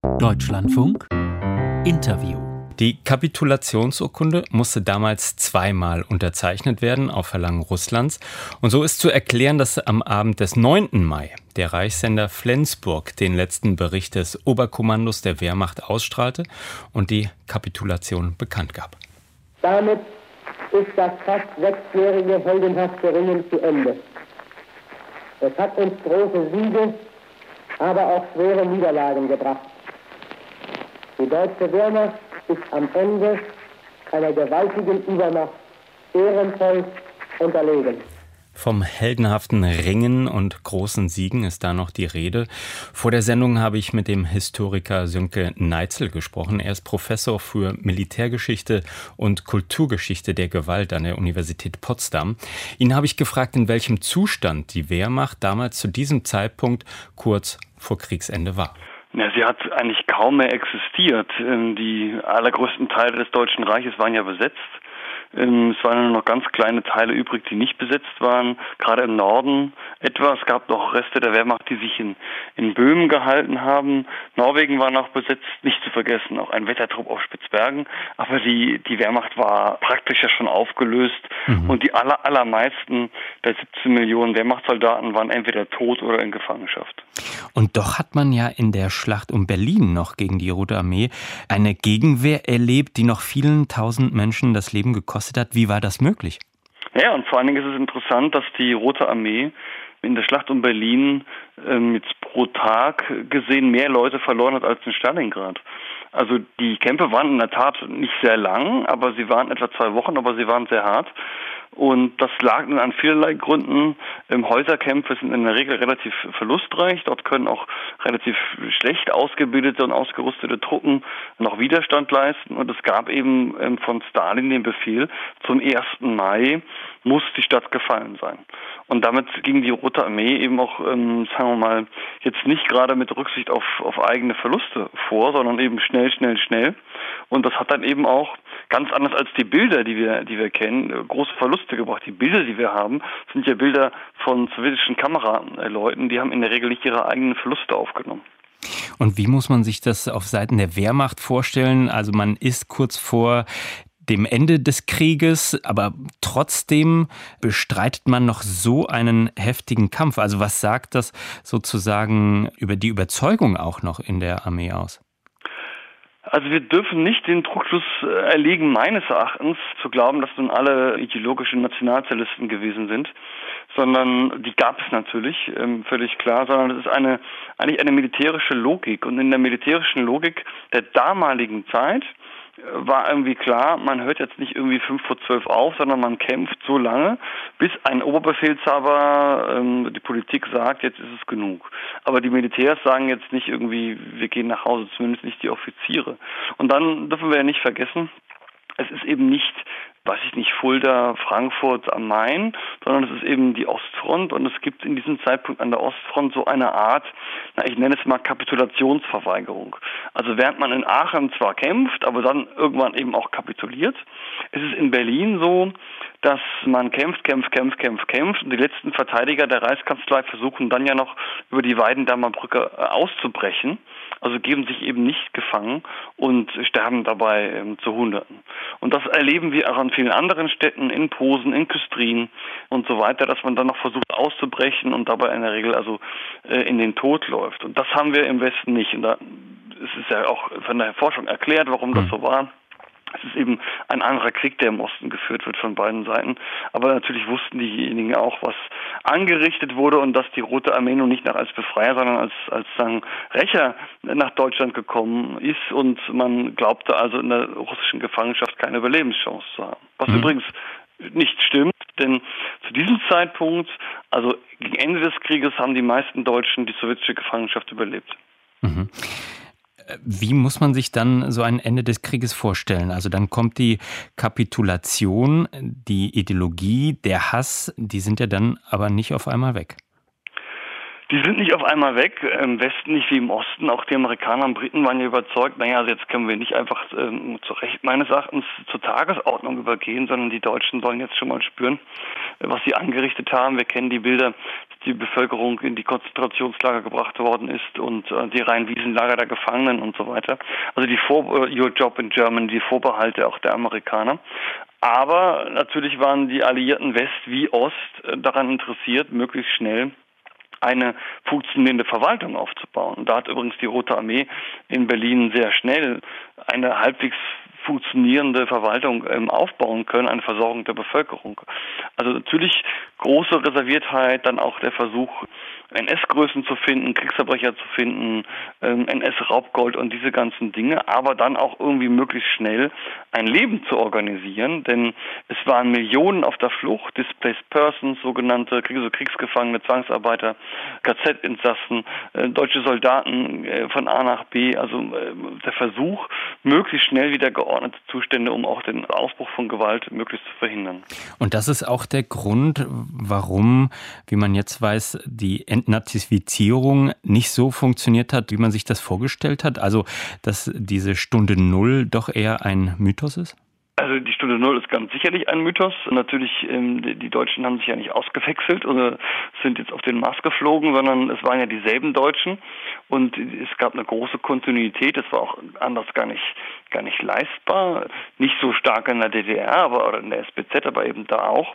Deutschlandfunk Interview. Die Kapitulationsurkunde musste damals zweimal unterzeichnet werden auf Verlangen Russlands. Und so ist zu erklären, dass am Abend des 9. Mai der Reichssender Flensburg den letzten Bericht des Oberkommandos der Wehrmacht ausstrahlte und die Kapitulation bekannt gab. Damit ist das fast 6-jährige heldenhafte Ringen zu Ende. Es hat uns große Siege, aber auch schwere Niederlagen gebracht. Die deutsche Wehrmacht ist am Ende einer gewaltigen Übermacht ehrenvoll unterlegen. Vom heldenhaften Ringen und großen Siegen ist da noch die Rede. Vor der Sendung habe ich mit dem Historiker Sönke Neitzel gesprochen. Er ist Professor für Militärgeschichte und Kulturgeschichte der Gewalt an der Universität Potsdam. Ihn habe ich gefragt, in welchem Zustand die Wehrmacht damals zu diesem Zeitpunkt kurz vor Kriegsende war. Ja, sie hat eigentlich kaum mehr existiert. Die allergrößten Teile des Deutschen Reiches waren ja besetzt. Es waren nur noch ganz kleine Teile übrig, die nicht besetzt waren, gerade im Norden etwa. Es gab noch Reste der Wehrmacht, die sich in Böhmen gehalten haben. Norwegen war noch besetzt, nicht zu vergessen, auch ein Wettertrupp auf Spitzbergen. Aber die Wehrmacht war praktisch ja schon aufgelöst. Und die allermeisten der 17 Millionen Wehrmachtssoldaten waren entweder tot oder in Gefangenschaft. Und doch hat man ja in der Schlacht um Berlin noch gegen die Rote Armee eine Gegenwehr erlebt, die noch vielen tausend Menschen das Leben gekostet hat. Wie war das möglich? Ja, und vor allen Dingen ist es interessant, dass die Rote Armee in der Schlacht um Berlin jetzt pro Tag gesehen mehr Leute verloren hat als in Stalingrad. Also die Kämpfe waren in der Tat nicht sehr lang, aber sie waren etwa 2 Wochen, aber sie waren sehr hart. Und das lag nun an vielerlei Gründen. Häuserkämpfe sind in der Regel relativ verlustreich. Dort können auch relativ schlecht ausgebildete und ausgerüstete Truppen noch Widerstand leisten. Und es gab eben von Stalin den Befehl, zum 1. Mai muss die Stadt gefallen sein. Und damit ging die Rote Armee eben auch, sagen wir mal, jetzt nicht gerade mit Rücksicht auf eigene Verluste vor, sondern eben schnell. Und das hat dann eben auch, ganz anders als die Bilder, die wir kennen, große Verluste gebracht. Die Bilder, die wir haben, sind ja Bilder von sowjetischen Kameraleuten, die haben in der Regel nicht ihre eigenen Verluste aufgenommen. Und wie muss man sich das auf Seiten der Wehrmacht vorstellen? Also man ist kurz vor dem Ende des Krieges, aber trotzdem bestreitet man noch so einen heftigen Kampf. Also was sagt das sozusagen über die Überzeugung auch noch in der Armee aus? Also wir dürfen nicht den Trugschluss erliegen, meines Erachtens, zu glauben, dass nun alle ideologische Nationalsozialisten gewesen sind, sondern die gab es natürlich, völlig klar, sondern es ist eigentlich eine militärische Logik. Und in der militärischen Logik der damaligen Zeit war irgendwie klar, man hört jetzt nicht irgendwie 11:55 auf, sondern man kämpft so lange, bis ein Oberbefehlshaber, die Politik sagt, jetzt ist es genug. Aber die Militärs sagen jetzt nicht irgendwie, wir gehen nach Hause, zumindest nicht die Offiziere. Und dann dürfen wir ja nicht vergessen, es ist eben nicht, Fulda, Frankfurt am Main, sondern es ist eben die Ostfront und es gibt in diesem Zeitpunkt an der Ostfront so eine Art, ich nenne es mal Kapitulationsverweigerung. Also während man in Aachen zwar kämpft, aber dann irgendwann eben auch kapituliert, ist es in Berlin so, dass man kämpft und die letzten Verteidiger der Reichskanzlei versuchen dann ja noch über die Weidendamer Brücke auszubrechen, also geben sich eben nicht gefangen und sterben dabei zu Hunderten. Und das erleben wir auch an vielen anderen Städten, in Posen, in Küstrin und so weiter, dass man dann noch versucht auszubrechen und dabei in der Regel in den Tod läuft. Und das haben wir im Westen nicht. Und es ist ja auch von der Forschung erklärt, warum das so war. Es ist eben ein anderer Krieg, der im Osten geführt wird von beiden Seiten. Aber natürlich wussten diejenigen auch, was angerichtet wurde und dass die Rote Armee nun nicht als Befreier, sondern als Rächer nach Deutschland gekommen ist. Und man glaubte also in der russischen Gefangenschaft keine Überlebenschance zu haben. Was übrigens nicht stimmt, denn zu diesem Zeitpunkt, also gegen Ende des Krieges, haben die meisten Deutschen die sowjetische Gefangenschaft überlebt. Mhm. Wie muss man sich dann so ein Ende des Krieges vorstellen? Also dann kommt die Kapitulation, die Ideologie, der Hass, die sind ja dann aber nicht auf einmal weg. Die sind nicht auf einmal weg, im Westen nicht wie im Osten. Auch die Amerikaner und Briten waren ja überzeugt, also jetzt können wir nicht einfach zu Recht meines Erachtens zur Tagesordnung übergehen, sondern die Deutschen sollen jetzt schon mal spüren, was sie angerichtet haben. Wir kennen die Bilder, dass die Bevölkerung in die Konzentrationslager gebracht worden ist und die Rhein-Wiesenlager der Gefangenen und so weiter. Also Your Job in Germany, die Vorbehalte auch der Amerikaner. Aber natürlich waren die Alliierten West wie Ost daran interessiert, möglichst schnell eine funktionierende Verwaltung aufzubauen. Und da hat übrigens die Rote Armee in Berlin sehr schnell eine halbwegs funktionierende Verwaltung aufbauen können, eine Versorgung der Bevölkerung. Also natürlich große Reserviertheit, dann auch der Versuch, NS-Größen zu finden, Kriegsverbrecher zu finden, NS-Raubgold und diese ganzen Dinge, aber dann auch irgendwie möglichst schnell ein Leben zu organisieren, denn es waren Millionen auf der Flucht, Displaced Persons, sogenannte Kriegsgefangene, Zwangsarbeiter, KZ-Insassen, deutsche Soldaten von A nach B, also der Versuch, möglichst schnell wieder geordnete Zustände, um auch den Ausbruch von Gewalt möglichst zu verhindern. Und das ist auch der Grund, warum, wie man jetzt weiß, die Entnazifizierung nicht so funktioniert hat, wie man sich das vorgestellt hat? Also, dass diese Stunde Null doch eher ein Mythos ist? Also die Stunde Null ist ganz sicherlich ein Mythos. Natürlich, die Deutschen haben sich ja nicht ausgewechselt oder sind jetzt auf den Mars geflogen, sondern es waren ja dieselben Deutschen und es gab eine große Kontinuität. Das war auch anders gar nicht leistbar. Nicht so stark in der DDR oder in der SBZ, aber eben da auch.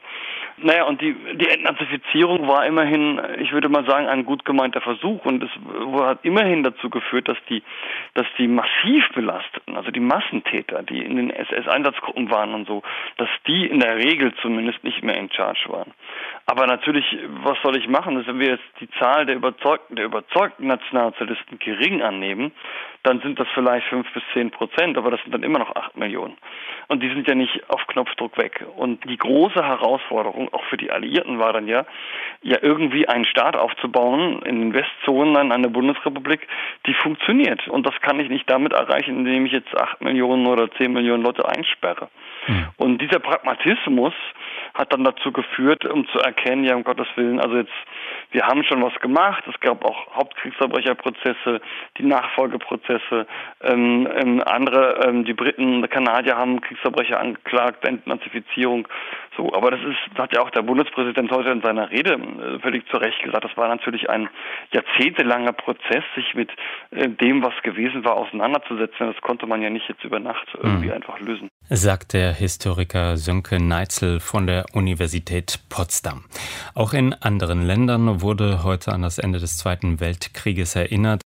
Und die Entnazifizierung war immerhin, ich würde mal sagen, ein gut gemeinter Versuch und es hat immerhin dazu geführt, dass die massiv belasteten, also die Massentäter, die in den SS-Einsatzgruppen waren und so, dass die in der Regel zumindest nicht mehr in Charge waren. Aber natürlich, was soll ich machen? Wenn wir jetzt die Zahl der überzeugten Nationalsozialisten gering annehmen, dann sind das vielleicht 5-10%, aber das sind dann immer noch 8 Millionen. Und die sind ja nicht auf Knopfdruck weg. Und die große Herausforderung, auch für die Alliierten, war dann ja irgendwie einen Staat aufzubauen, in den Westzonen dann eine Bundesrepublik, die funktioniert. Und das kann ich nicht damit erreichen, indem ich jetzt 8 Millionen oder 10 Millionen Leute einsperre. Und dieser Pragmatismus hat dann dazu geführt, um zu erkennen, ja, um Gottes Willen, also jetzt, wir haben schon was gemacht, es gab auch Hauptkriegsverbrecherprozesse, die Nachfolgeprozesse, die Briten, Kanadier haben Kriegsverbrecher angeklagt, Entnazifizierung, so, aber das hat ja auch der Bundespräsident heute in seiner Rede völlig zu Recht gesagt, das war natürlich ein jahrzehntelanger Prozess, sich mit dem, was gewesen war, auseinanderzusetzen, das konnte man ja nicht jetzt über Nacht irgendwie einfach lösen. Sagt der Historiker Sönke Neitzel von der Universität Potsdam. Auch in anderen Ländern wurde heute an das Ende des Zweiten Weltkrieges erinnert.